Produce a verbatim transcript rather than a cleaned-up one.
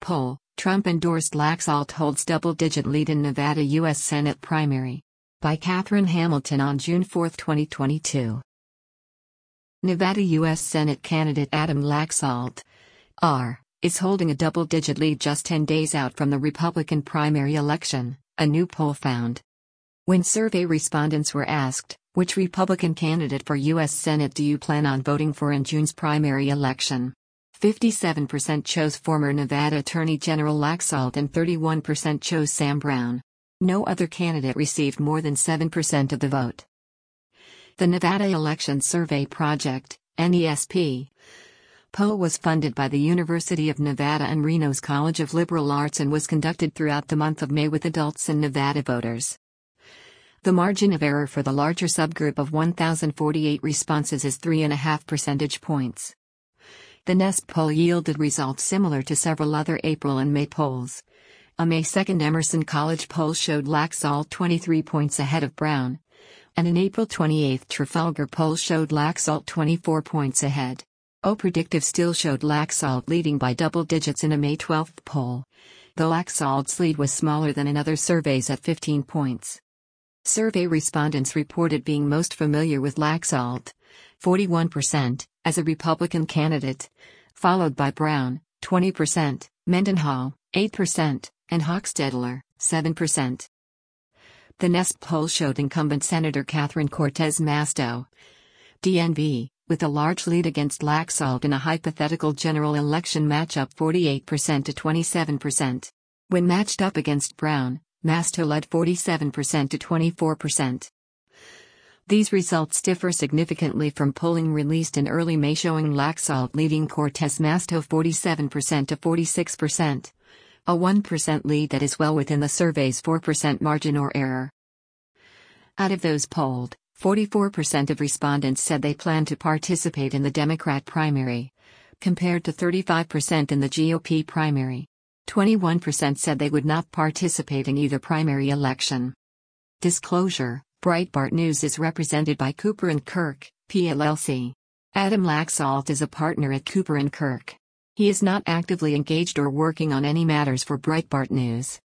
poll, Trump-endorsed Laxalt holds double-digit lead in Nevada U S Senate primary. By Catherine Hamilton on June fourth, twenty twenty-two. Nevada U S Senate candidate Adam Laxalt, R, is holding a double-digit lead just ten days out from the Republican primary election, a new poll found. When survey respondents were asked, which Republican candidate for U S Senate do you plan on voting for in June's primary election? fifty-seven percent chose former Nevada Attorney General Laxalt and thirty-one percent chose Sam Brown. No other candidate received more than seven percent of the vote. The Nevada Election Survey Project, N E S P, poll was funded by the University of Nevada and Reno's College of Liberal Arts and was conducted throughout the month of May with adults and Nevada voters. The margin of error for the larger subgroup of one thousand forty-eight responses is three point five percentage points. The N E S P poll yielded results similar to several other April and May polls. A May second Emerson College poll showed Laxalt twenty-three points ahead of Brown, and an April twenty-eighth Trafalgar poll showed Laxalt twenty-four points ahead. O Predictive still showed Laxalt leading by double digits in a May twelfth poll, though Laxalt's lead was smaller than in other surveys at fifteen points. Survey respondents reported being most familiar with Laxalt, forty-one percent, as a Republican candidate, followed by Brown, twenty percent, Mendenhall, eight percent, and Hochstetler, seven percent. The N E S P poll showed incumbent Senator Catherine Cortez Masto, D N V, with a large lead against Laxalt in a hypothetical general election matchup forty-eight percent to twenty-seven percent. When matched up against Brown, Masto led forty-seven percent to twenty-four percent. These results differ significantly from polling released in early May showing Laxalt leading Cortez Masto forty-seven percent to forty-six percent, a one percent lead that is well within the survey's four percent margin or error. Out of those polled, forty-four percent of respondents said they plan to participate in the Democrat primary, compared to thirty-five percent in the G O P primary. twenty-one percent said they would not participate in either primary election. Disclosure: Breitbart News is represented by Cooper and Kirk, P L L C. Adam Laxalt is a partner at Cooper and Kirk. He is not actively engaged or working on any matters for Breitbart News.